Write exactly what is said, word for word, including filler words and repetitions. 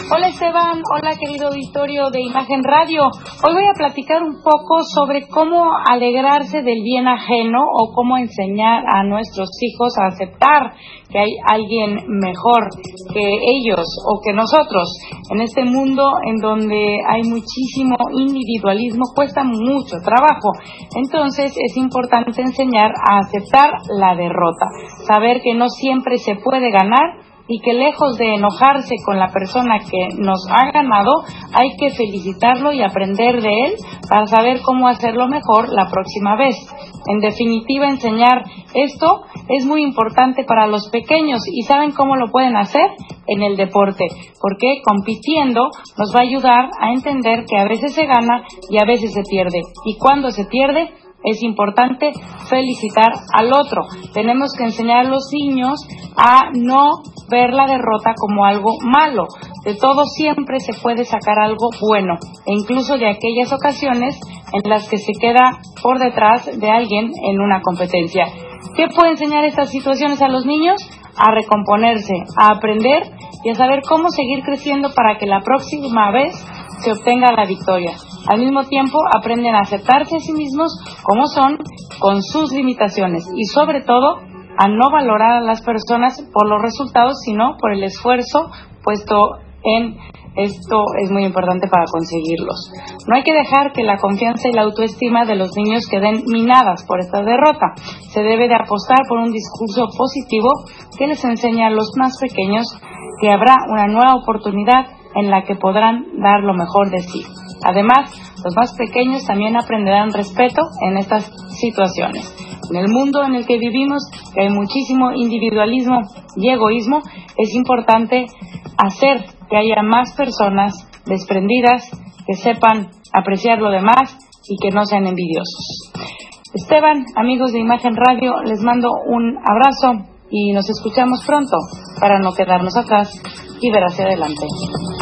Hola Esteban, hola querido auditorio de Imagen Radio. Hoy voy a platicar un poco sobre cómo alegrarse del bien ajeno o cómo enseñar a nuestros hijos a aceptar que hay alguien mejor que ellos o que nosotros. En este mundo en donde hay muchísimo individualismo, cuesta mucho trabajo. Entonces es importante enseñar a aceptar la derrota, saber que no siempre se puede ganar y que lejos de enojarse con la persona que nos ha ganado, hay que felicitarlo y aprender de él para saber cómo hacerlo mejor la próxima vez. En definitiva, enseñar esto es muy importante para los pequeños y ¿saben cómo lo pueden hacer? En el deporte, porque compitiendo nos va a ayudar a entender que a veces se gana y a veces se pierde. Y cuando se pierde, es importante felicitar al otro. Tenemos que enseñar a los niños a no ver la derrota como algo malo. De todo siempre se puede sacar algo bueno, e incluso de aquellas ocasiones en las que se queda por detrás de alguien en una competencia. ¿Qué puede enseñar estas situaciones a los niños? A recomponerse, a aprender y a saber cómo seguir creciendo para que la próxima vez se obtenga la victoria. Al mismo tiempo, aprenden a aceptarse a sí mismos como son, con sus limitaciones y sobre todo a no valorar a las personas por los resultados, sino por el esfuerzo puesto en esto. Es muy importante para conseguirlos. No hay que dejar que la confianza y la autoestima de los niños queden minadas por esta derrota. Se debe de apostar por un discurso positivo que les enseñe a los más pequeños que habrá una nueva oportunidad en la que podrán dar lo mejor de sí. Además, los más pequeños también aprenderán respeto en estas situaciones. En el mundo en el que vivimos, que hay muchísimo individualismo y egoísmo, es importante hacer que haya más personas desprendidas, que sepan apreciar lo demás y que no sean envidiosos. Esteban, amigos de Imagen Radio, les mando un abrazo y nos escuchamos pronto para no quedarnos atrás y ver hacia adelante.